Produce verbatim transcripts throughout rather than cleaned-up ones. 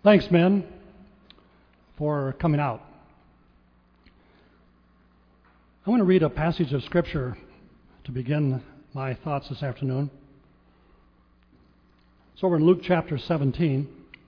Thanks, men, for coming out. I want to read a passage of Scripture to begin my thoughts this afternoon. It's over in Luke chapter seventeen.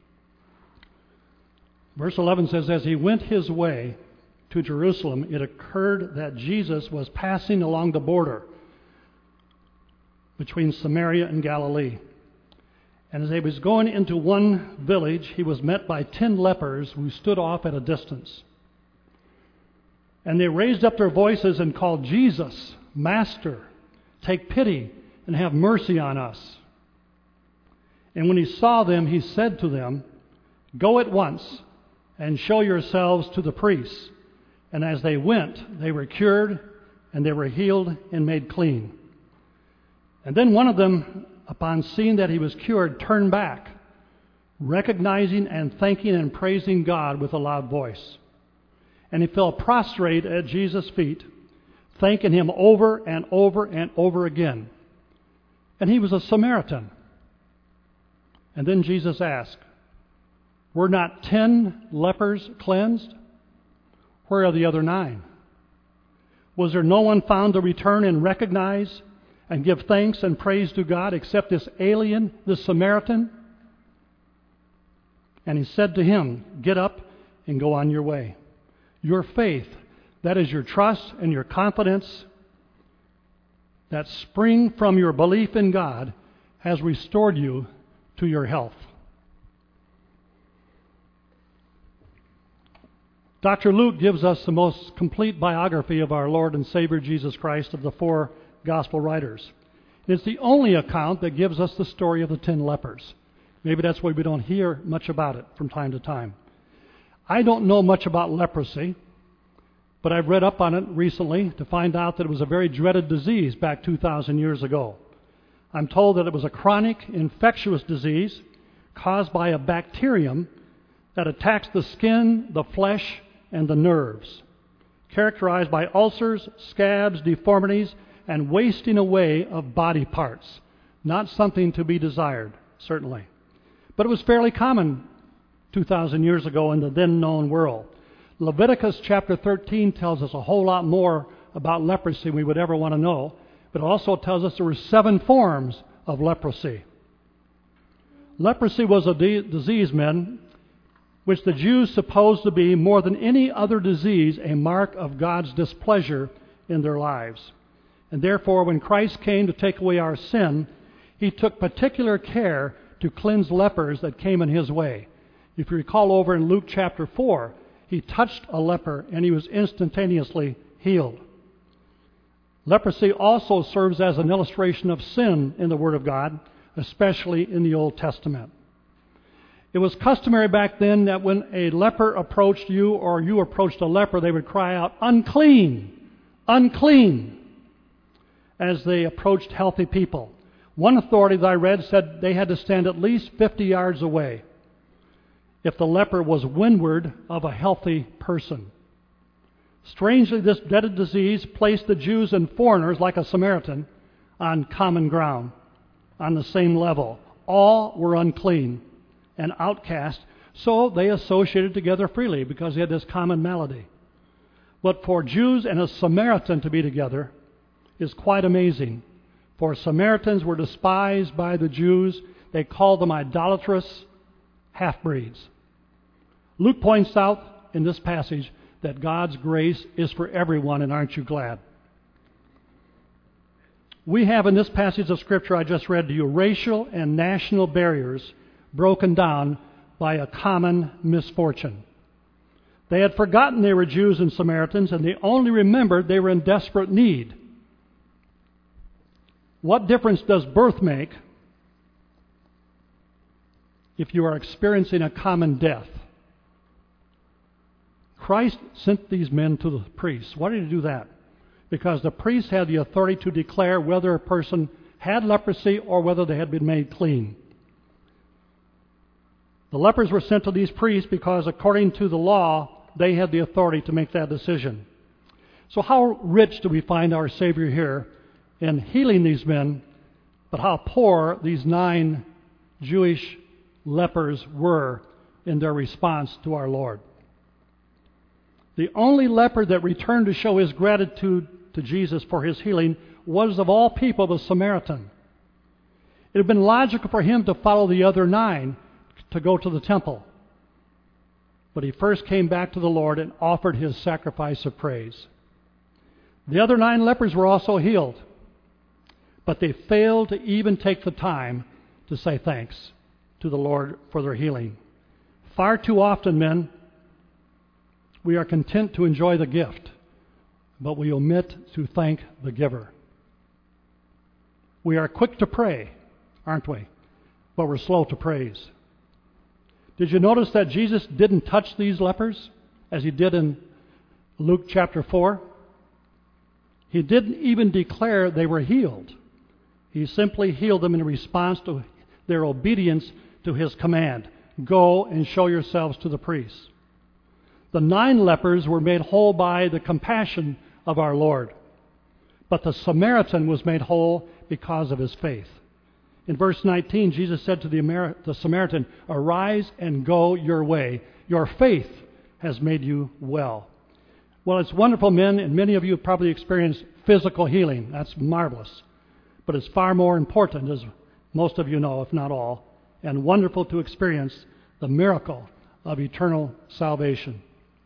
Verse eleven says, "As he went his way to Jerusalem, it occurred that Jesus was passing along the border between Samaria and Galilee. And as he was going into one village, he was met by ten lepers who stood off at a distance. And they raised up their voices and called, 'Jesus, Master, take pity and have mercy on us.' And when he saw them, he said to them, 'Go at once and show yourselves to the priests.' And as they went, they were cured, and they were healed and made clean. And then one of them, upon seeing that he was cured, turned back, recognizing and thanking and praising God with a loud voice. And he fell prostrate at Jesus' feet, thanking him over and over and over again. And he was a Samaritan. And then Jesus asked, 'Were not ten lepers cleansed? Where are the other nine? Was there no one found to return and recognize and give thanks and praise to God except this alien, this Samaritan?' And he said to him, 'Get up and go on your way. Your faith,'" that is your trust and your confidence that spring from your belief in God, "has restored you to your health." Doctor Luke gives us the most complete biography of our Lord and Savior Jesus Christ of the four gospel writers. It's the only account that gives us the story of the ten lepers. Maybe that's why we don't hear much about it from time to time. I don't know much about leprosy, but I've read up on it recently to find out that it was a very dreaded disease back two thousand years ago. I'm told that it was a chronic infectious disease caused by a bacterium that attacks the skin, the flesh, and the nerves, characterized by ulcers, scabs, deformities, and wasting away of body parts. Not something to be desired, certainly. But it was fairly common two thousand years ago in the then known world. Leviticus chapter thirteen tells us a whole lot more about leprosy than we would ever want to know, but it also tells us there were seven forms of leprosy. Leprosy was a de- disease, men, which the Jews supposed to be, more than any other disease, a mark of God's displeasure in their lives. And therefore, when Christ came to take away our sin, he took particular care to cleanse lepers that came in his way. If you recall over in Luke chapter four, he touched a leper and he was instantaneously healed. Leprosy also serves as an illustration of sin in the Word of God, especially in the Old Testament. It was customary back then that when a leper approached you or you approached a leper, they would cry out, "Unclean! Unclean!" as they approached healthy people. One authority that I read said they had to stand at least fifty yards away if the leper was windward of a healthy person. Strangely, this dreaded disease placed the Jews and foreigners, like a Samaritan, on common ground, on the same level. All were unclean and outcast, so they associated together freely because they had this common malady. But for Jews and a Samaritan to be together is quite amazing. For Samaritans were despised by the Jews. They called them idolatrous half-breeds. Luke points out in this passage that God's grace is for everyone, and aren't you glad? We have in this passage of Scripture I just read to you racial and national barriers broken down by a common misfortune. They had forgotten they were Jews and Samaritans, and they only remembered they were in desperate need. What difference does birth make if you are experiencing a common death? Christ sent these men to the priests. Why did he do that? Because the priests had the authority to declare whether a person had leprosy or whether they had been made clean. The lepers were sent to these priests because, according to the law, they had the authority to make that decision. So how rich do we find our Savior here in healing these men, but how poor these nine Jewish lepers were in their response to our Lord. The only leper that returned to show his gratitude to Jesus for his healing was, of all people, the Samaritan. It had been logical for him to follow the other nine to go to the temple. But he first came back to the Lord and offered his sacrifice of praise. The other nine lepers were also healed, but they failed to even take the time to say thanks to the Lord for their healing. Far too often, men, we are content to enjoy the gift, but we omit to thank the giver. We are quick to pray, aren't we? But we're slow to praise. Did you notice that Jesus didn't touch these lepers as he did in Luke chapter four? He didn't even declare they were healed. He simply healed them in response to their obedience to his command. Go and show yourselves to the priests. The nine lepers were made whole by the compassion of our Lord, but the Samaritan was made whole because of his faith. In verse nineteen, Jesus said to the, Amer- the Samaritan, "Arise and go your way. Your faith has made you well." Well, it's wonderful, men, and many of you have probably experienced physical healing. That's marvelous. But it's far more important, as most of you know, if not all, and wonderful to experience the miracle of eternal salvation.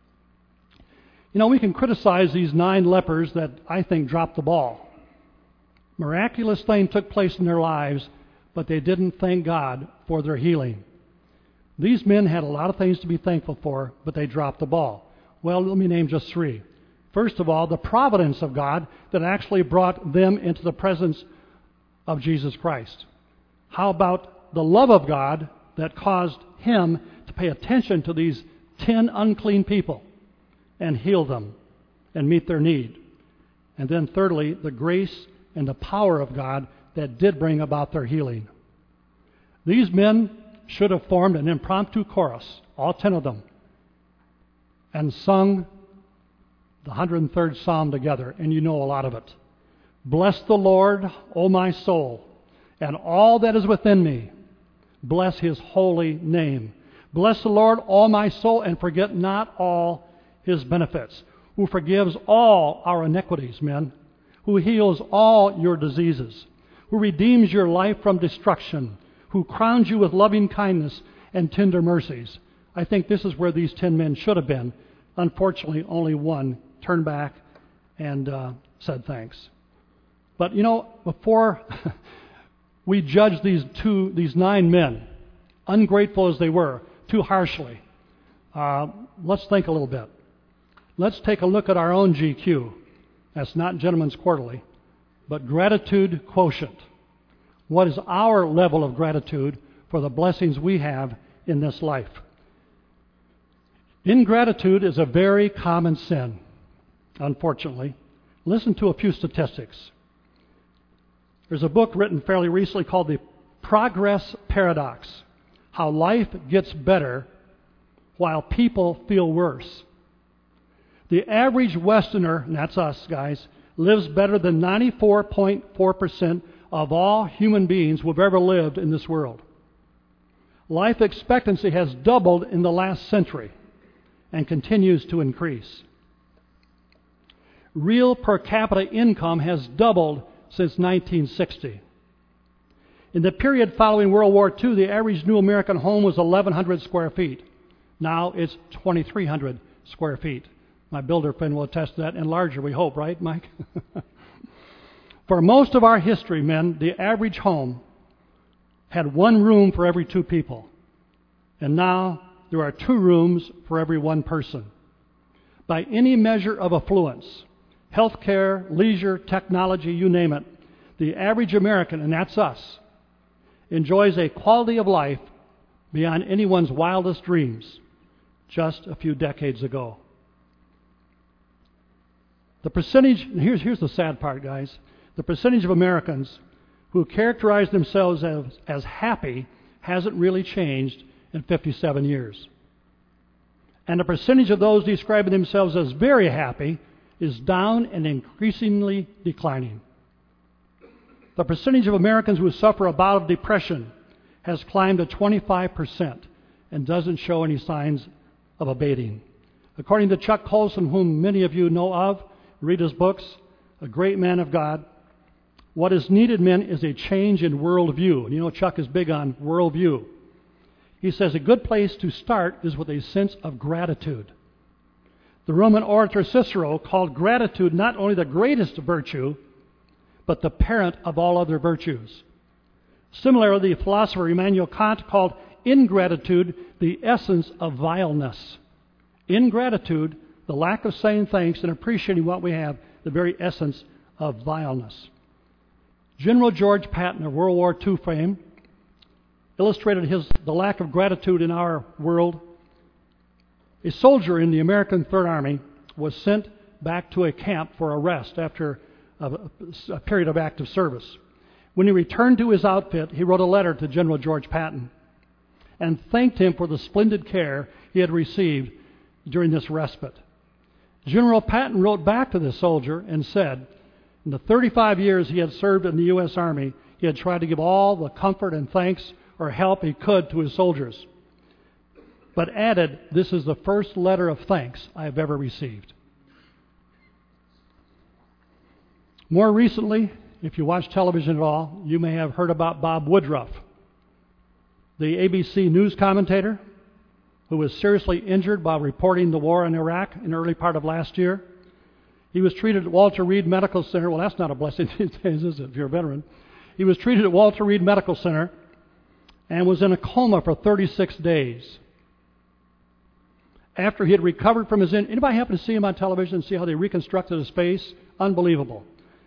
You know, we can criticize these nine lepers that I think dropped the ball. Miraculous things took place in their lives, but they didn't thank God for their healing. These men had a lot of things to be thankful for, but they dropped the ball. Well, let me name just three. First of all, the providence of God that actually brought them into the presence of Jesus Christ. How about the love of God that caused him to pay attention to these ten unclean people and heal them and meet their need? And then thirdly, the grace and the power of God that did bring about their healing. These men should have formed an impromptu chorus, all ten of them, and sung the one hundred third Psalm together, and you know a lot of it. Bless the Lord, O my soul, and all that is within me. Bless his holy name. Bless the Lord, all my soul, and forget not all his benefits, who forgives all our iniquities, men, who heals all your diseases, who redeems your life from destruction, who crowns you with loving kindness and tender mercies. I think this is where these ten men should have been. Unfortunately, only one turned back and uh, said thanks. But, you know, before we judge these two, these nine men, ungrateful as they were, too harshly, uh, let's think a little bit. Let's take a look at our own G Q. That's not Gentleman's Quarterly, but gratitude quotient. What is our level of gratitude for the blessings we have in this life? Ingratitude is a very common sin, unfortunately. Listen to a few statistics. There's a book written fairly recently called The Progress Paradox: How Life Gets Better While People Feel Worse. The average Westerner, and that's us guys, lives better than ninety-four point four percent of all human beings who have ever lived in this world. Life expectancy has doubled in the last century and continues to increase. Real per capita income has doubled since nineteen sixty. In the period following World War Two, the average new American home was eleven hundred square feet. Now it's twenty-three hundred square feet. My builder friend will attest to that, and larger, we hope, right, Mike? For most of our history, men, the average home had one room for every two people. And now there are two rooms for every one person. By any measure of affluence, healthcare, leisure, technology, you name it, the average American, and that's us, enjoys a quality of life beyond anyone's wildest dreams just a few decades ago. The percentage, here's, here's the sad part, guys. The percentage of Americans who characterize themselves as, as happy hasn't really changed in fifty-seven years. And the percentage of those describing themselves as very happy is down and increasingly declining. The percentage of Americans who suffer a bout of depression has climbed to twenty-five percent, and doesn't show any signs of abating. According to Chuck Colson, whom many of you know of, read his books, a great man of God, what is needed, men, is a change in worldview. And you know Chuck is big on worldview. He says a good place to start is with a sense of gratitude. The Roman orator Cicero called gratitude not only the greatest virtue, but the parent of all other virtues. Similarly, the philosopher Immanuel Kant called ingratitude the essence of vileness. Ingratitude, the lack of saying thanks and appreciating what we have, the very essence of vileness. General George Patton of World War Two fame illustrated his, the lack of gratitude in our world. A soldier in the American Third Army was sent back to a camp for arrest after a, a period of active service. When he returned to his outfit, he wrote a letter to General George Patton and thanked him for the splendid care he had received during this respite. General Patton wrote back to the soldier and said, in the thirty-five years he had served in the U S Army, he had tried to give all the comfort and thanks or help he could to his soldiers, but added, this is the first letter of thanks I have ever received. More recently, if you watch television at all, you may have heard about Bob Woodruff, the A B C News commentator who was seriously injured while reporting the war in Iraq in the early part of last year. He was treated at Walter Reed Medical Center. Well, that's not a blessing these days, is it, if you're a veteran? He was treated at Walter Reed Medical Center and was in a coma for thirty-six days. After he had recovered from his injury, anybody happen to see him on television and see how they reconstructed his face? Unbelievable.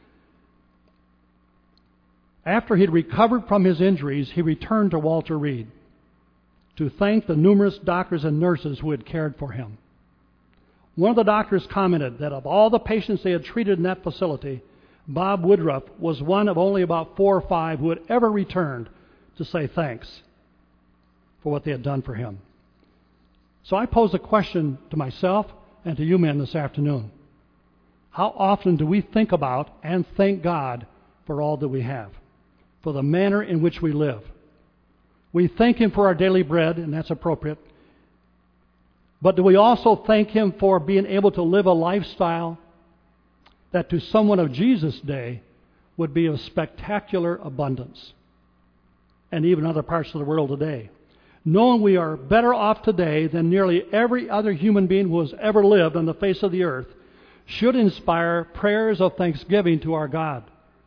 After he had recovered from his injuries, he returned to Walter Reed to thank the numerous doctors and nurses who had cared for him. One of the doctors commented that of all the patients they had treated in that facility, Bob Woodruff was one of only about four or five who had ever returned to say thanks for what they had done for him. So I pose a question to myself and to you men this afternoon. How often do we think about and thank God for all that we have, for the manner in which we live? We thank Him for our daily bread, and that's appropriate. But do we also thank Him for being able to live a lifestyle that to someone of Jesus' day would be of spectacular abundance, and even other parts of the world today? Knowing we are better off today than nearly every other human being who has ever lived on the face of the earth should inspire prayers of thanksgiving to our God.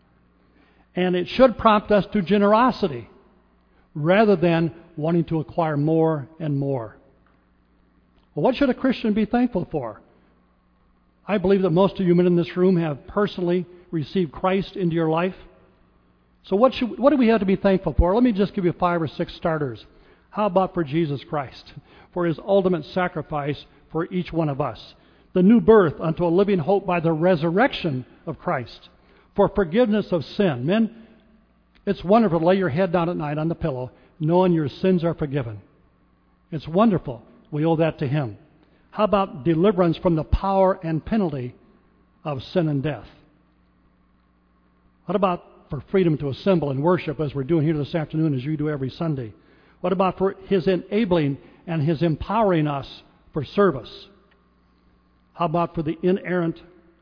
And it should prompt us to generosity rather than wanting to acquire more and more. Well, what should a Christian be thankful for? I believe that most of you men in this room have personally received Christ into your life. So what should, what do we have to be thankful for? Let me just give you five or six starters. How about for Jesus Christ, for His ultimate sacrifice for each one of us? The new birth unto a living hope by the resurrection of Christ. For forgiveness of sin. Men, it's wonderful to lay your head down at night on the pillow knowing your sins are forgiven. It's wonderful. We owe that to Him. How about deliverance from the power and penalty of sin and death? What about for freedom to assemble and worship as we're doing here this afternoon, as you do every Sunday? What about for His enabling and His empowering us for service? How about for the inerrant,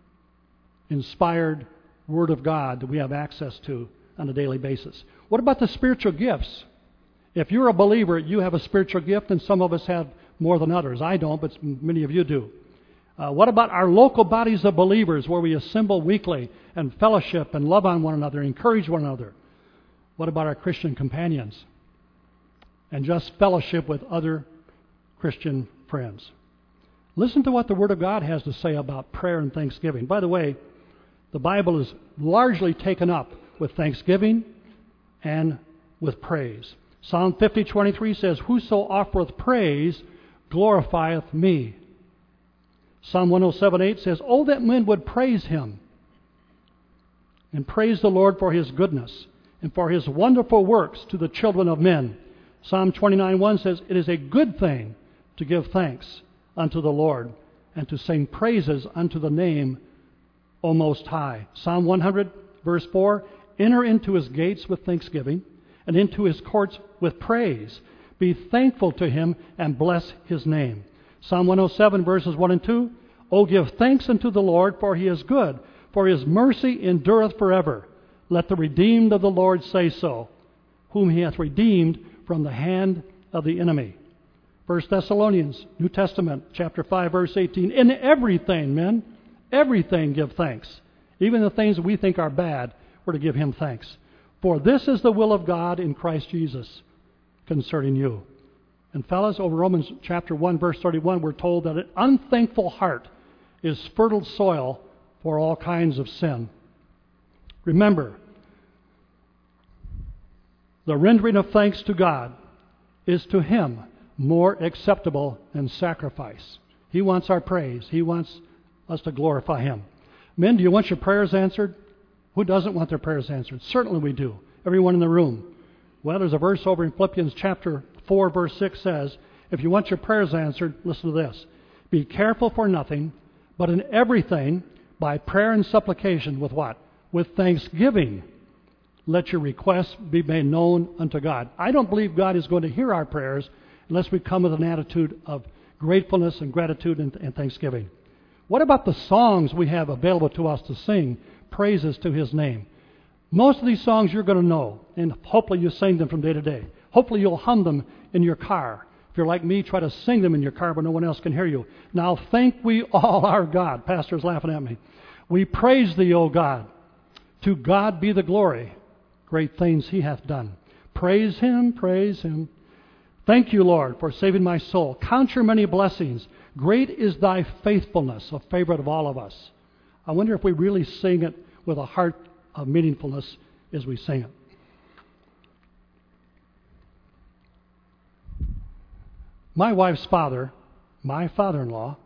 inspired Word of God that we have access to on a daily basis? What about the spiritual gifts? If you're a believer, you have a spiritual gift, and some of us have more than others. I don't, but many of you do. Uh, what about our local bodies of believers where we assemble weekly and fellowship and love on one another, encourage one another? What about our Christian companions and just fellowship with other Christian friends? Listen to what the Word of God has to say about prayer and thanksgiving. By the way, the Bible is largely taken up with thanksgiving and with praise. Psalm fifty twenty-three says, "Whoso offereth praise glorifieth me." Psalm one oh seven eight says, "Oh, that men would praise Him and praise the Lord for His goodness and for His wonderful works to the children of men." Psalm twenty-nine one says, "It is a good thing to give thanks unto the Lord and to sing praises unto the name, O Most High." Psalm one hundred verse four, "Enter into His gates with thanksgiving and into His courts with praise. Be thankful to Him and bless His name. Psalm one oh seven, verses one and two. O give thanks unto the Lord, for He is good, for His mercy endureth forever. Let the redeemed of the Lord say so, whom He hath redeemed from the hand of the enemy. First Thessalonians, New Testament, chapter five, verse eighteen. In everything, men, everything give thanks. Even the things that we think are bad, we're to give Him thanks. For this is the will of God in Christ Jesus concerning you. And fellas, over Romans chapter one, verse thirty-one, we're told that an unthankful heart is fertile soil for all kinds of sin. Remember, the rendering of thanks to God is to Him more acceptable than sacrifice. He wants our praise. He wants us to glorify Him. Men, do you want your prayers answered? Who doesn't want their prayers answered? Certainly we do. Everyone in the room. Well, there's a verse over in Philippians chapter four, verse six says, if you want your prayers answered, listen to this. Be careful for nothing, but in everything, by prayer and supplication, with what? With thanksgiving, let your requests be made known unto God. I don't believe God is going to hear our prayers unless we come with an attitude of gratefulness and gratitude and, and thanksgiving. What about the songs we have available to us to sing praises to His name? Most of these songs you're going to know, and hopefully you sing them from day to day. Hopefully you'll hum them in your car. If you're like me, try to sing them in your car but no one else can hear you. Now thank we all our God. Pastor's laughing at me. We praise Thee, O God. To God be the glory. Great things He hath done. Praise Him, praise Him. Thank you, Lord, for saving my soul. Count your many blessings. Great is Thy faithfulness, a favorite of all of us. I wonder if we really sing it with a heart of meaningfulness as we sing it. My wife's father, my father-in-law,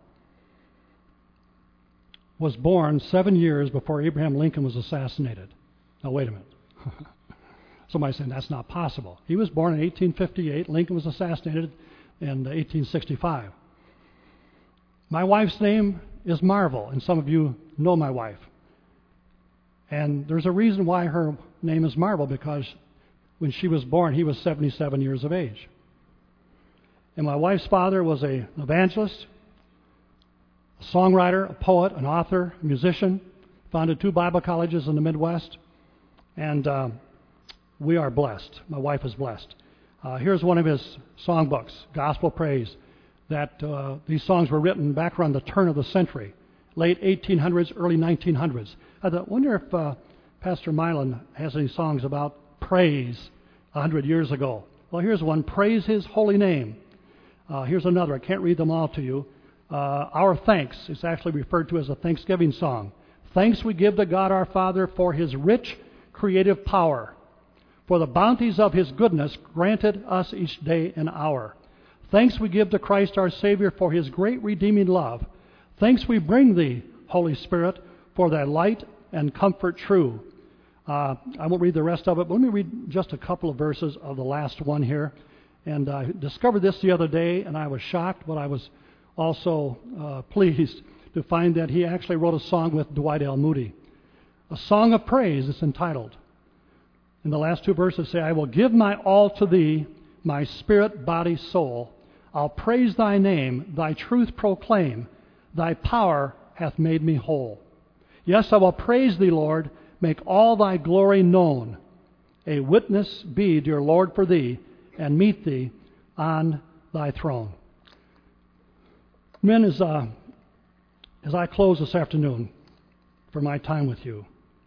was born seven years before Abraham Lincoln was assassinated. Now, wait a minute. Somebody's saying that's not possible. He was born in eighteen fifty-eight. Lincoln was assassinated in eighteen sixty-five. My wife's name is Marvel, and some of you know my wife. And there's a reason why her name is Marvel, because when she was born, he was seventy-seven years of age. And my wife's father was an evangelist, a songwriter, a poet, an author, a musician, founded two Bible colleges in the Midwest, and uh, we are blessed. My wife is blessed. Uh, here's one of his songbooks, Gospel Praise, that uh, these songs were written back around the turn of the century, late eighteen hundreds, early nineteen hundreds. I thought, wonder if uh, Pastor Milan has any songs about praise a hundred years ago. Well, here's one, Praise His Holy Name. Uh, here's another, I can't read them all to you. Uh, Our Thanks is actually referred to as a Thanksgiving song. Thanks we give to God our Father for His rich creative power, for the bounties of His goodness granted us each day and hour. Thanks we give to Christ our Savior for His great redeeming love. Thanks we bring Thee, Holy Spirit, for Thy light and comfort true. Uh, I won't read the rest of it, but let me read just a couple of verses of the last one here. And I discovered this the other day, and I was shocked, but I was also uh, pleased to find that he actually wrote a song with Dwight L. Moody. A song of praise, it's entitled. And the last two verses say, I will give my all to Thee, my spirit, body, soul. I'll praise Thy name, Thy truth proclaim. Thy power hath made me whole. Yes, I will praise Thee, Lord, make all Thy glory known. A witness be, dear Lord, for Thee, and meet Thee on Thy throne. Men, as, uh, as I close this afternoon for my time with you,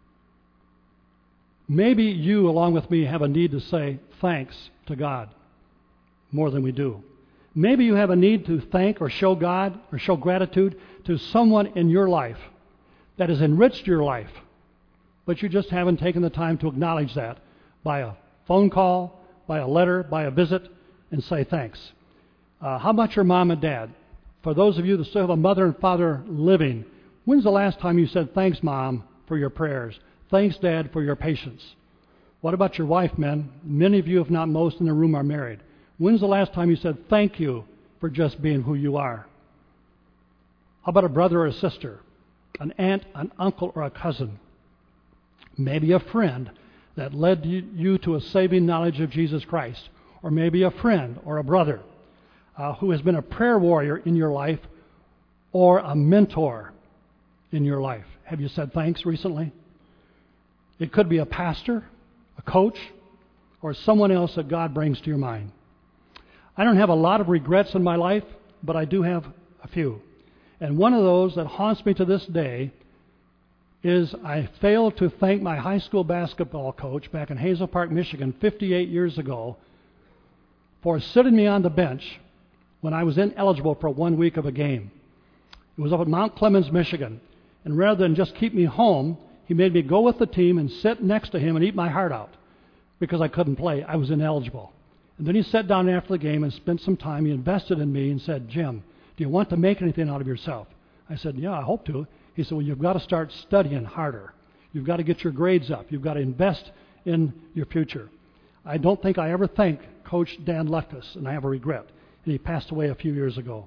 maybe you, along with me, have a need to say thanks to God more than we do. Maybe you have a need to thank or show God or show gratitude to someone in your life that has enriched your life, but you just haven't taken the time to acknowledge that by a phone call, by a letter, by a visit, and say thanks. Uh, how about your mom and dad? For those of you that still have a mother and father living, when's the last time you said, thanks, Mom, for your prayers? Thanks, Dad, for your patience. What about your wife, men? Many of you, if not most in the room, are married. When's the last time you said, thank you for just being who you are? How about a brother or a sister, an aunt, an uncle, or a cousin? Maybe a friend that led you to a saving knowledge of Jesus Christ, or maybe a friend or a brother uh, who has been a prayer warrior in your life or a mentor in your life. Have you said thanks recently? It could be a pastor, a coach, or someone else that God brings to your mind. I don't have a lot of regrets in my life, but I do have a few. And one of those that haunts me to this day is I failed to thank my high school basketball coach back in Hazel Park, Michigan, fifty-eight years ago, for sitting me on the bench when I was ineligible for one week of a game. It was up at Mount Clemens, Michigan. And rather than just keep me home, he made me go with the team and sit next to him and eat my heart out because I couldn't play. I was ineligible. And then he sat down after the game and spent some time. He invested in me and said, "Jim, do you want to make anything out of yourself?" I said, "Yeah, I hope to." He said, "Well, you've got to start studying harder. You've got to get your grades up. You've got to invest in your future." I don't think I ever thanked Coach Dan Lefkus, and I have a regret. And he passed away a few years ago.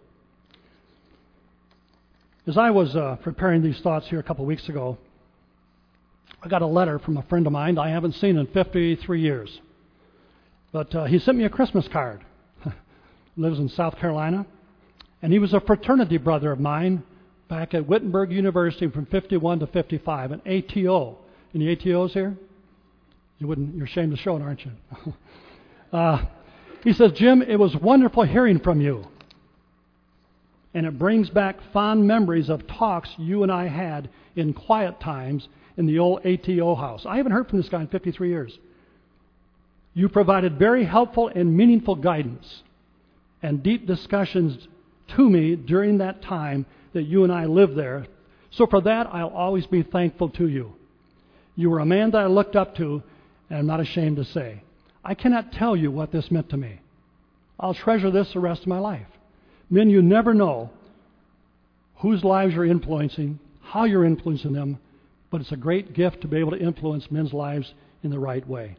As I was uh, preparing these thoughts here a couple of weeks ago, I got a letter from a friend of mine I haven't seen in fifty-three years. But uh, he sent me a Christmas card. Lives in South Carolina. And he was a fraternity brother of mine back at Wittenberg University from fifty-one to fifty-five, an A T O. Any A T Os here? You wouldn't, you're ashamed to show it, aren't you? uh, he says, "Jim, it was wonderful hearing from you. And it brings back fond memories of talks you and I had in quiet times in the old A T O house." I haven't heard from this guy in fifty-three years. "You provided very helpful and meaningful guidance and deep discussions to me during that time that you and I lived there. So for that, I'll always be thankful to you. You were a man that I looked up to, and I'm not ashamed to say. I cannot tell you what this meant to me. I'll treasure this the rest of my life. Men, you never know whose lives you're influencing, how you're influencing them, but it's a great gift to be able to influence men's lives in the right way."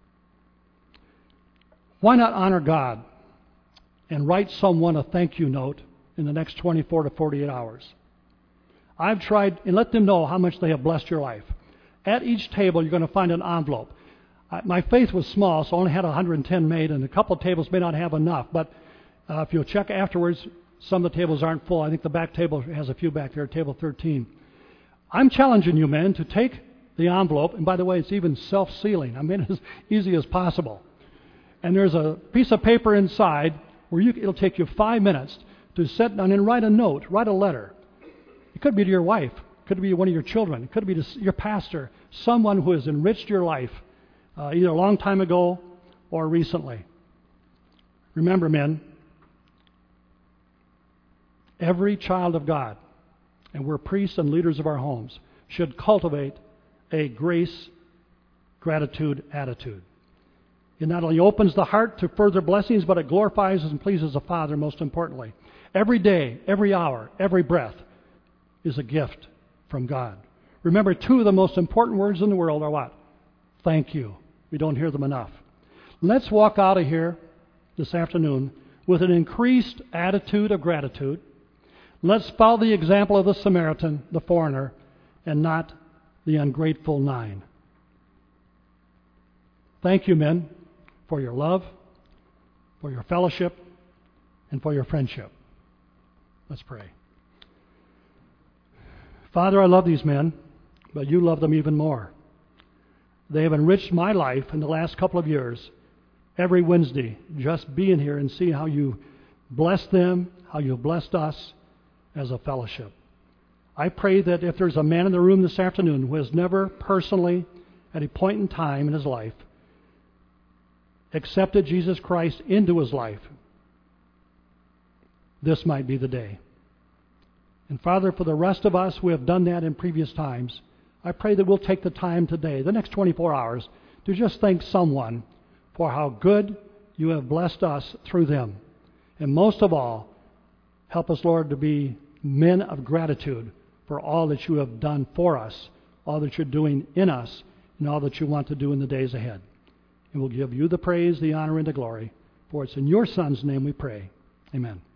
Why not honor God and write someone a thank you note in the next twenty-four to forty-eight hours? I've tried, and let them know how much they have blessed your life. At each table, you're going to find an envelope. I, my faith was small, so I only had one hundred ten made, and a couple of tables may not have enough, but uh, if you'll check afterwards, some of the tables aren't full. I think the back table has a few back there, table thirteen. I'm challenging you, men, to take the envelope, and by the way, it's even self-sealing. I made it as easy as possible. And there's a piece of paper inside where you, it'll take you five minutes to sit down and write a note, write a letter. It could be to your wife. It could be one of your children. It could be to your pastor, someone who has enriched your life, uh, either a long time ago or recently. Remember, men, every child of God, and we're priests and leaders of our homes, should cultivate a grace, gratitude attitude. It not only opens the heart to further blessings, but it glorifies and pleases the Father most importantly. Every day, every hour, every breath is a gift from God. Remember, two of the most important words in the world are what? Thank you. We don't hear them enough. Let's walk out of here this afternoon with an increased attitude of gratitude. Let's follow the example of the Samaritan, the foreigner, and not the ungrateful nine. Thank you, men, for your love, for your fellowship, and for your friendship. Let's pray. Father, I love these men, but you love them even more. They have enriched my life in the last couple of years, every Wednesday, just being here and seeing how you bless them, how you've blessed us as a fellowship. I pray that if there's a man in the room this afternoon who has never personally, at a point in time in his life, accepted Jesus Christ into his life, this might be the day. And Father, for the rest of us who have done that in previous times, I pray that we'll take the time today, the next twenty-four hours, to just thank someone for how good you have blessed us through them. And most of all, help us, Lord, to be men of gratitude for all that you have done for us, all that you're doing in us, and all that you want to do in the days ahead. And we'll give you the praise, the honor, and the glory. For it's in your Son's name we pray. Amen.